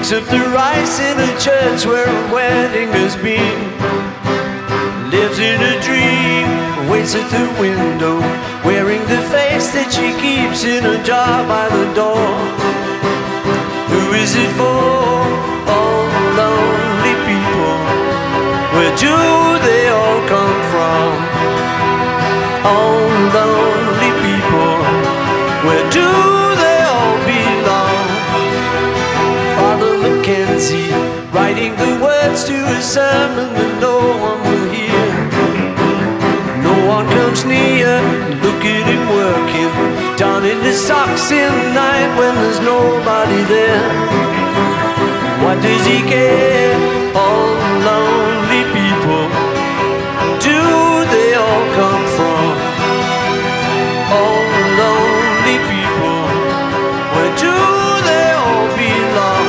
picks up the rice in a church where a wedding has been. Lives in a dream, waits at the window, wearing the face that she keeps in a jar by the door. Who is it for? All lonely people. Where do they all come from? All lonely people. Where do they all belong? Father Mackenzie, writing the words to a sermon that no one will hear. No one comes near, look at him working, down in the socks in the night when there's nobody there. What does he care? All lonely people. Do they all come from? All lonely people. Where do they all belong?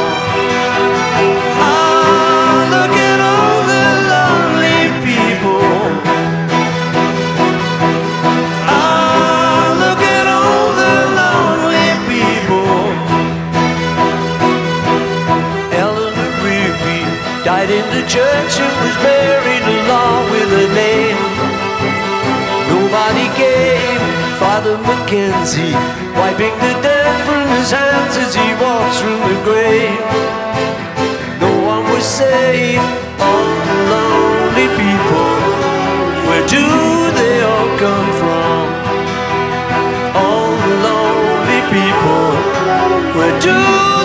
Ah, look at all the lonely people. Ah, look at all the lonely people. Eleanor Rigby died in the church and was buried along with her name. Nobody came. Father Mackenzie, wiping the dirt from his hands as he walks from the grave. No one was saved. All lonely people. Where do they all come from? All lonely people. Where do